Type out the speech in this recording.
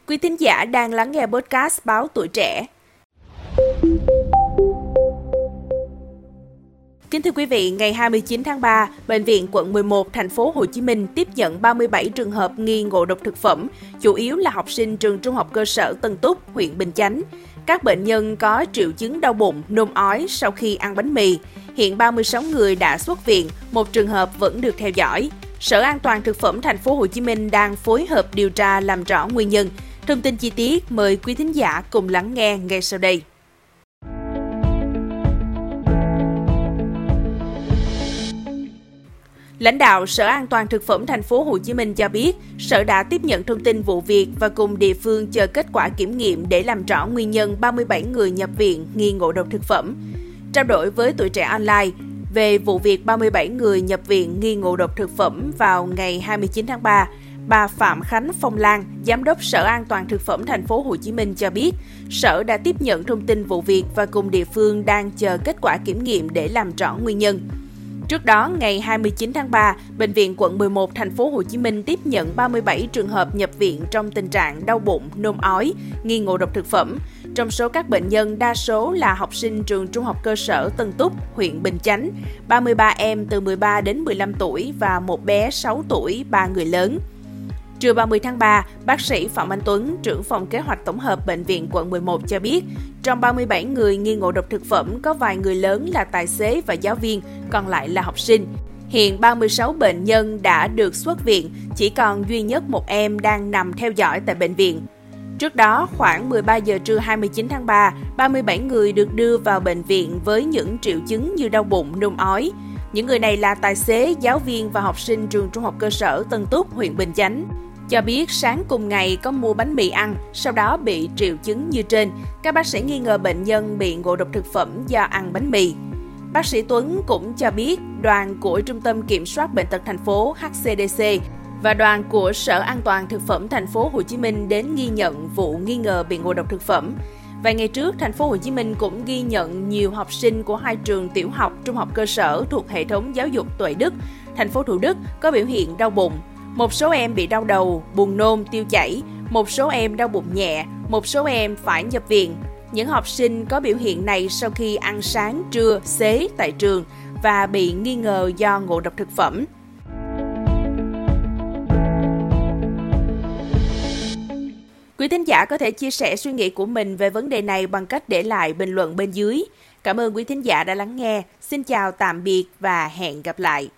Quý thính giả đang lắng nghe podcast Báo Tuổi Trẻ. Kính thưa quý vị, ngày 29 tháng 3, Bệnh viện quận 11, thành phố Hồ Chí Minh tiếp nhận 37 trường hợp nghi ngộ độc thực phẩm, chủ yếu là học sinh trường trung học cơ sở Tân Túc, huyện Bình Chánh. Các bệnh nhân có triệu chứng đau bụng, nôn ói sau khi ăn bánh mì. Hiện 36 người đã xuất viện, một trường hợp vẫn được theo dõi. Sở An toàn thực phẩm thành phố Hồ Chí Minh đang phối hợp điều tra làm rõ nguyên nhân. Thông tin chi tiết mời quý thính giả cùng lắng nghe ngay sau đây. Lãnh đạo Sở An toàn thực phẩm thành phố Hồ Chí Minh cho biết, Sở đã tiếp nhận thông tin vụ việc và cùng địa phương chờ kết quả kiểm nghiệm để làm rõ nguyên nhân 37 người nhập viện nghi ngộ độc thực phẩm. Trao đổi với Tuổi Trẻ Online về vụ việc 37 người nhập viện nghi ngộ độc thực phẩm vào ngày 29 tháng 3, bà Phạm Khánh Phong Lan, Giám đốc Sở An toàn thực phẩm thành phố Hồ Chí Minh cho biết, Sở đã tiếp nhận thông tin vụ việc và cùng địa phương đang chờ kết quả kiểm nghiệm để làm rõ nguyên nhân. Trước đó, ngày 29 tháng 3, Bệnh viện quận 11, thành phố Hồ Chí Minh tiếp nhận 37 trường hợp nhập viện trong tình trạng đau bụng, nôn ói, nghi ngộ độc thực phẩm. Trong số các bệnh nhân, đa số là học sinh trường trung học cơ sở Tân Túc, huyện Bình Chánh, 33 em từ 13 đến 15 tuổi và một bé 6 tuổi, 3 người lớn. Trưa 30 tháng 3, bác sĩ Phạm Anh Tuấn, trưởng phòng kế hoạch tổng hợp Bệnh viện quận 11 cho biết, trong 37 người nghi ngộ độc thực phẩm có vài người lớn là tài xế và giáo viên, còn lại là học sinh. Hiện 36 bệnh nhân đã được xuất viện, chỉ còn duy nhất một em đang nằm theo dõi tại bệnh viện. Trước đó, khoảng 13 giờ trưa 29 tháng 3, 37 người được đưa vào bệnh viện với những triệu chứng như đau bụng, nôn ói. Những người này là tài xế, giáo viên và học sinh trường trung học cơ sở Tân Túc, huyện Bình Chánh. Cho biết sáng cùng ngày có mua bánh mì ăn, sau đó bị triệu chứng như trên. Các bác sĩ nghi ngờ bệnh nhân bị ngộ độc thực phẩm do ăn bánh mì. Bác sĩ Tuấn cũng cho biết đoàn của Trung tâm Kiểm soát Bệnh tật thành phố HCDC và đoàn của Sở An toàn thực phẩm thành phố Hồ Chí Minh đến ghi nhận vụ nghi ngờ bị ngộ độc thực phẩm. Vài ngày trước, thành phố Hồ Chí Minh cũng ghi nhận nhiều học sinh của hai trường tiểu học, trung học cơ sở thuộc hệ thống giáo dục Tuệ Đức, thành phố Thủ Đức có biểu hiện đau bụng. Một số em bị đau đầu, buồn nôn, tiêu chảy, một số em đau bụng nhẹ, một số em phải nhập viện. Những học sinh có biểu hiện này sau khi ăn sáng, trưa, xế tại trường và bị nghi ngờ do ngộ độc thực phẩm. Quý thính giả có thể chia sẻ suy nghĩ của mình về vấn đề này bằng cách để lại bình luận bên dưới. Cảm ơn quý thính giả đã lắng nghe. Xin chào, tạm biệt và hẹn gặp lại.